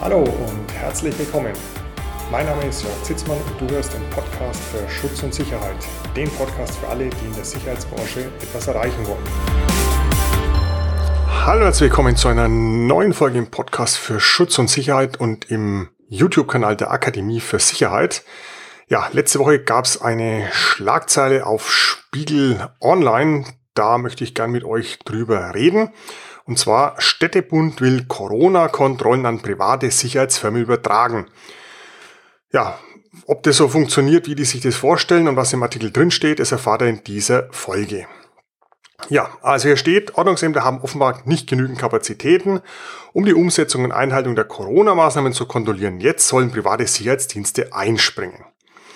Hallo und herzlich willkommen. Mein Name ist Jörg Zitzmann und du hörst den Podcast für Schutz und Sicherheit. Den Podcast für alle, die in der Sicherheitsbranche etwas erreichen wollen. Hallo und herzlich willkommen zu einer neuen Folge im Podcast für Schutz und Sicherheit und im YouTube-Kanal der Akademie für Sicherheit. Ja, letzte Woche gab es eine Schlagzeile auf Spiegel Online. Da möchte ich gern mit euch drüber reden. Und zwar, Städtebund will Corona-Kontrollen an private Sicherheitsfirmen übertragen. Ja, ob das so funktioniert, wie die sich das vorstellen und was im Artikel drin steht, das erfahrt ihr in dieser Folge. Ja, also hier steht, Ordnungsämter haben offenbar nicht genügend Kapazitäten, um die Umsetzung und Einhaltung der Corona-Maßnahmen zu kontrollieren. Jetzt sollen private Sicherheitsdienste einspringen.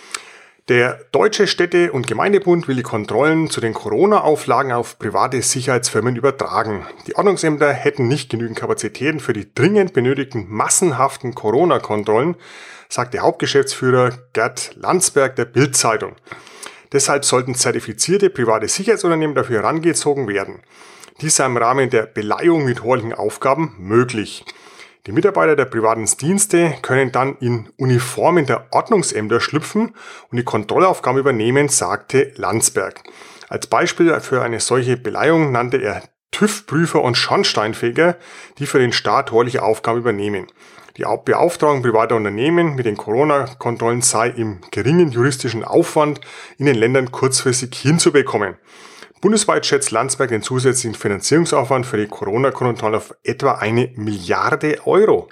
Der Deutsche Städte- und Gemeindebund will die Kontrollen zu den Corona-Auflagen auf private Sicherheitsfirmen übertragen. Die Ordnungsämter hätten nicht genügend Kapazitäten für die dringend benötigten massenhaften Corona-Kontrollen, sagt der Hauptgeschäftsführer Gerd Landsberg der Bild-Zeitung. Deshalb sollten zertifizierte private Sicherheitsunternehmen dafür herangezogen werden. Dies sei im Rahmen der Beleihung mit hoheitlichen Aufgaben möglich. Die Mitarbeiter der privaten Dienste können dann in Uniformen der Ordnungsämter schlüpfen und die Kontrollaufgaben übernehmen, sagte Landsberg. Als Beispiel für eine solche Beleihung nannte er TÜV-Prüfer und Schornsteinfeger, die für den Staat hoheitliche Aufgaben übernehmen. Die Beauftragung privater Unternehmen mit den Corona-Kontrollen sei im geringen juristischen Aufwand in den Ländern kurzfristig hinzubekommen. Bundesweit schätzt Landsberg den zusätzlichen Finanzierungsaufwand für die Corona-Kontrollen auf etwa 1 Milliarde Euro.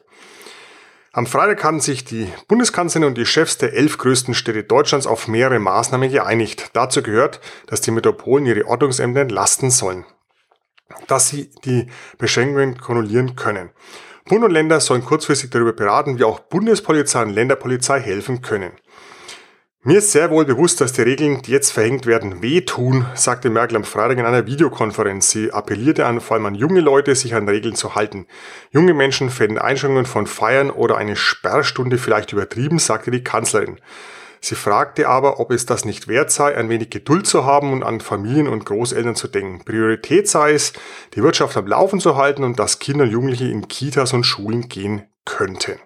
Am Freitag hatten sich die Bundeskanzlerin und die Chefs der 11 größten Städte Deutschlands auf mehrere Maßnahmen geeinigt. Dazu gehört, dass die Metropolen ihre Ordnungsämter entlasten sollen, dass sie die Beschränkungen kontrollieren können. Bund und Länder sollen kurzfristig darüber beraten, wie auch Bundespolizei und Länderpolizei helfen können. Mir ist sehr wohl bewusst, dass die Regeln, die jetzt verhängt werden, wehtun, sagte Merkel am Freitag in einer Videokonferenz. Sie appellierte vor allem an junge Leute, sich an Regeln zu halten. Junge Menschen fänden Einschränkungen von Feiern oder eine Sperrstunde vielleicht übertrieben, sagte die Kanzlerin. Sie fragte aber, ob es das nicht wert sei, ein wenig Geduld zu haben und an Familien und Großeltern zu denken. Priorität sei es, die Wirtschaft am Laufen zu halten und dass Kinder und Jugendliche in Kitas und Schulen gehen könnten.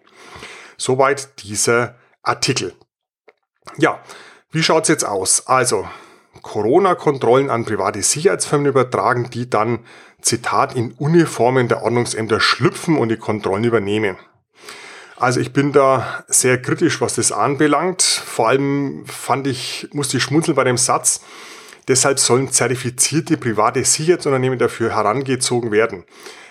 Soweit dieser Artikel. Ja, wie schaut's jetzt aus? Also, Corona-Kontrollen an private Sicherheitsfirmen übertragen, die dann, Zitat, in Uniformen der Ordnungsämter schlüpfen und die Kontrollen übernehmen. Also ich bin da sehr kritisch, was das anbelangt. Vor allem musste ich schmunzeln bei dem Satz, deshalb sollen zertifizierte private Sicherheitsunternehmen dafür herangezogen werden.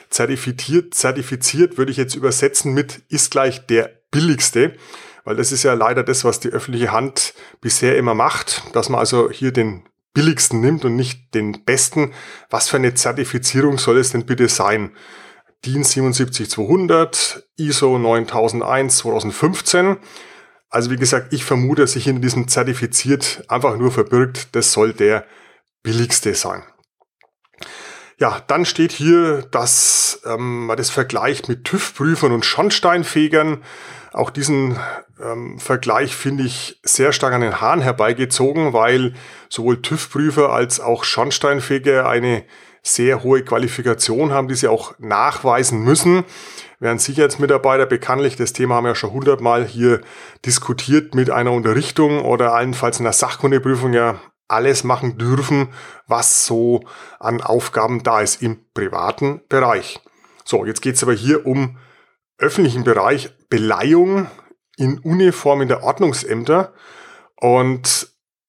Zertifiziert würde ich jetzt übersetzen mit ist gleich der billigste. Weil das ist ja leider das, was die öffentliche Hand bisher immer macht, dass man also hier den billigsten nimmt und nicht den besten. Was für eine Zertifizierung soll es denn bitte sein? DIN 77200, ISO 9001 2015. Also wie gesagt, ich vermute, dass sich hinter diesem zertifiziert einfach nur verbirgt, das soll der billigste sein. Ja, dann steht hier, dass man das vergleicht mit TÜV-Prüfern und Schornsteinfegern. Auch diesen Vergleich finde ich sehr stark an den Haaren herbeigezogen, weil sowohl TÜV-Prüfer als auch Schornsteinfeger eine sehr hohe Qualifikation haben, die sie auch nachweisen müssen. Während Sicherheitsmitarbeiter bekanntlich, das Thema haben wir ja schon 100-mal hier diskutiert, mit einer Unterrichtung oder allenfalls einer Sachkundeprüfung ja alles machen dürfen, was so an Aufgaben da ist im privaten Bereich. So, jetzt geht es aber hier um öffentlichen Bereich, Beleihung in Uniformen der Ordnungsämter und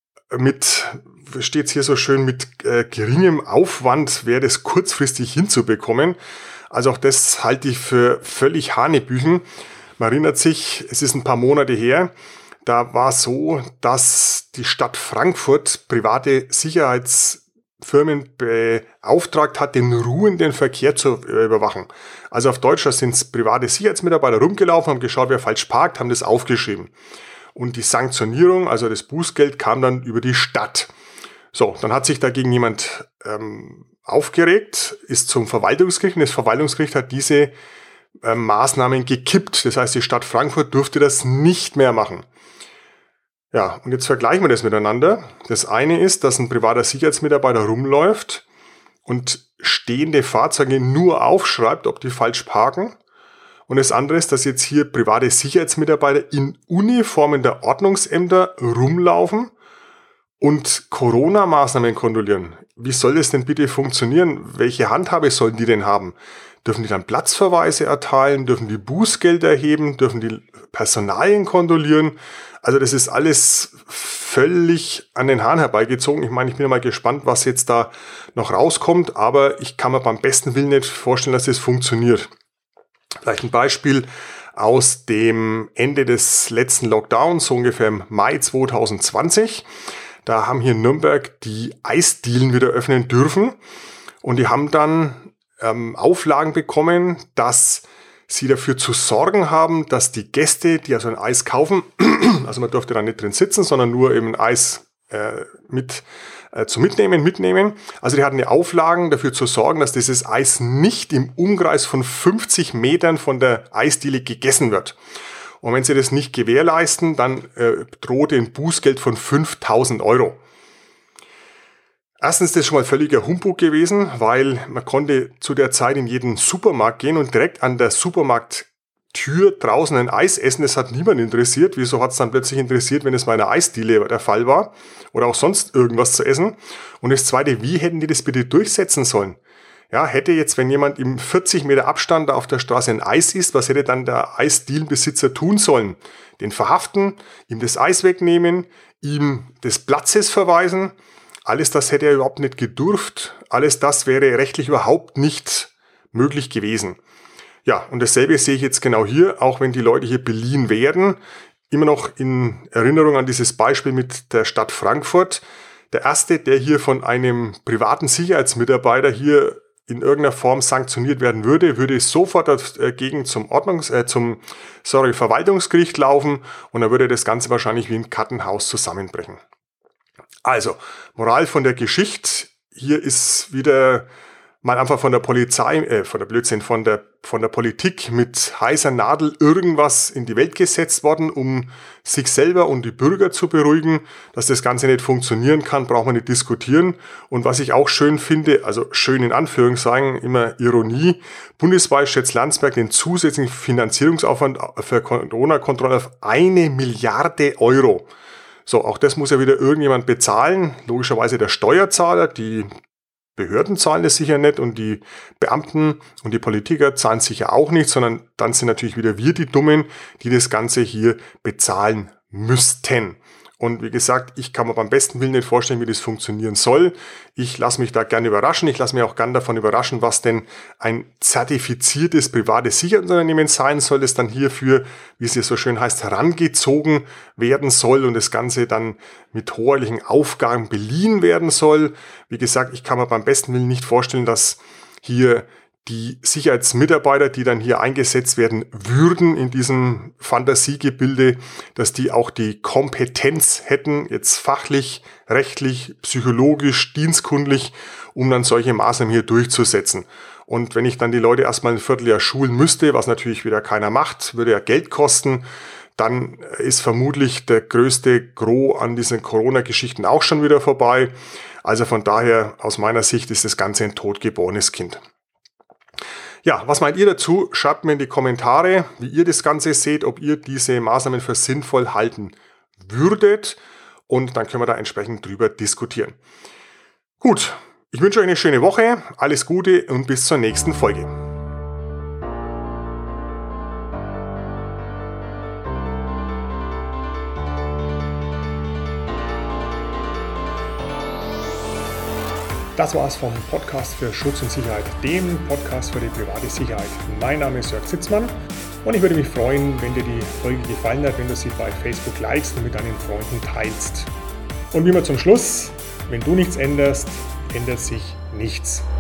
steht es hier so schön, mit geringem Aufwand wäre das kurzfristig hinzubekommen. Also auch das halte ich für völlig Hanebüchen. Man erinnert sich, es ist ein paar Monate her, da war es so, dass die Stadt Frankfurt private Sicherheitsfirmen beauftragt hat, den ruhenden Verkehr zu überwachen. Also auf Deutsch, da sind private Sicherheitsmitarbeiter rumgelaufen, haben geschaut, wer falsch parkt, haben das aufgeschrieben. Und die Sanktionierung, also das Bußgeld, kam dann über die Stadt. So, dann hat sich dagegen jemand aufgeregt, ist zum Verwaltungsgericht und das Verwaltungsgericht hat diese Maßnahmen gekippt. Das heißt, die Stadt Frankfurt durfte das nicht mehr machen. Ja, und jetzt vergleichen wir das miteinander. Das eine ist, dass ein privater Sicherheitsmitarbeiter rumläuft und stehende Fahrzeuge nur aufschreibt, ob die falsch parken. Und das andere ist, dass jetzt hier private Sicherheitsmitarbeiter in Uniformen der Ordnungsämter rumlaufen und Corona-Maßnahmen kontrollieren. Wie soll das denn bitte funktionieren? Welche Handhabe sollen die denn haben? Dürfen die dann Platzverweise erteilen? Dürfen die Bußgelder erheben? Dürfen die Personalien kontrollieren? Also das ist alles völlig an den Haaren herbeigezogen. Ich meine, ich bin mal gespannt, was jetzt da noch rauskommt, aber ich kann mir beim besten Willen nicht vorstellen, dass das funktioniert. Vielleicht ein Beispiel aus dem Ende des letzten Lockdowns, so ungefähr im Mai 2020. Da haben hier in Nürnberg die Eisdielen wieder öffnen dürfen und die haben dann Auflagen bekommen, dass sie dafür zu sorgen haben, dass die Gäste, die also ein Eis kaufen, also man durfte da nicht drin sitzen, sondern nur eben ein Eis mitnehmen. Also die hatten die Auflagen dafür zu sorgen, dass dieses Eis nicht im Umkreis von 50 Metern von der Eisdiele gegessen wird. Und wenn sie das nicht gewährleisten, dann drohte ein Bußgeld von 5.000 €. Erstens ist das schon mal völliger Humbug gewesen, weil man konnte zu der Zeit in jeden Supermarkt gehen und direkt an der Supermarkttür draußen ein Eis essen. Das hat niemand interessiert. Wieso hat es dann plötzlich interessiert, wenn es bei einer Eisdiele der Fall war oder auch sonst irgendwas zu essen? Und das Zweite, wie hätten die das bitte durchsetzen sollen? Ja, hätte jetzt, wenn jemand im 40 Meter Abstand da auf der Straße ein Eis isst, was hätte dann der Eisdielenbesitzer tun sollen? Den verhaften, ihm das Eis wegnehmen, ihm des Platzes verweisen? Alles das hätte er überhaupt nicht gedurft. Alles das wäre rechtlich überhaupt nicht möglich gewesen. Ja, und dasselbe sehe ich jetzt genau hier, auch wenn die Leute hier beliehen werden. Immer noch in Erinnerung an dieses Beispiel mit der Stadt Frankfurt. Der erste, der hier von einem privaten Sicherheitsmitarbeiter hier in irgendeiner Form sanktioniert werden würde sofort dagegen zum Verwaltungsgericht laufen und dann würde das Ganze wahrscheinlich wie ein Kartenhaus zusammenbrechen. Also, Moral von der Geschichte, hier ist wieder mal einfach von der Politik mit heißer Nadel irgendwas in die Welt gesetzt worden, um sich selber und die Bürger zu beruhigen. Dass das Ganze nicht funktionieren kann, braucht man nicht diskutieren. Und was ich auch schön finde, also schön in Anführungszeichen, immer Ironie, bundesweit schätzt Landsberg den zusätzlichen Finanzierungsaufwand für Corona-Kontrolle auf 1 Milliarde €. So, auch das muss ja wieder irgendjemand bezahlen. Logischerweise der Steuerzahler, die Behörden zahlen das sicher nicht und die Beamten und die Politiker zahlen sicher auch nicht, sondern dann sind natürlich wieder wir die Dummen, die das Ganze hier bezahlen müssten. Und wie gesagt, ich kann mir beim besten Willen nicht vorstellen, wie das funktionieren soll. Ich lasse mich da gerne überraschen. Ich lasse mich auch gerne davon überraschen, was denn ein zertifiziertes privates Sicherheitsunternehmen sein soll, das dann hierfür, wie es hier so schön heißt, herangezogen werden soll und das Ganze dann mit hoheitlichen Aufgaben beliehen werden soll. Wie gesagt, ich kann mir beim besten Willen nicht vorstellen, dass hier die Sicherheitsmitarbeiter, die dann hier eingesetzt werden würden in diesem Fantasiegebilde, dass die auch die Kompetenz hätten, jetzt fachlich, rechtlich, psychologisch, dienstkundlich, um dann solche Maßnahmen hier durchzusetzen. Und wenn ich dann die Leute erstmal ein Vierteljahr schulen müsste, was natürlich wieder keiner macht, würde ja Geld kosten, dann ist vermutlich der größte Gros an diesen Corona-Geschichten auch schon wieder vorbei. Also von daher, aus meiner Sicht, ist das Ganze ein totgeborenes Kind. Ja, was meint ihr dazu? Schreibt mir in die Kommentare, wie ihr das Ganze seht, ob ihr diese Maßnahmen für sinnvoll halten würdet und dann können wir da entsprechend drüber diskutieren. Gut, ich wünsche euch eine schöne Woche, alles Gute und bis zur nächsten Folge. Das war's vom Podcast für Schutz und Sicherheit, dem Podcast für die private Sicherheit. Mein Name ist Jörg Sitzmann und ich würde mich freuen, wenn dir die Folge gefallen hat, wenn du sie bei Facebook likest und mit deinen Freunden teilst. Und wie immer zum Schluss, wenn du nichts änderst, ändert sich nichts.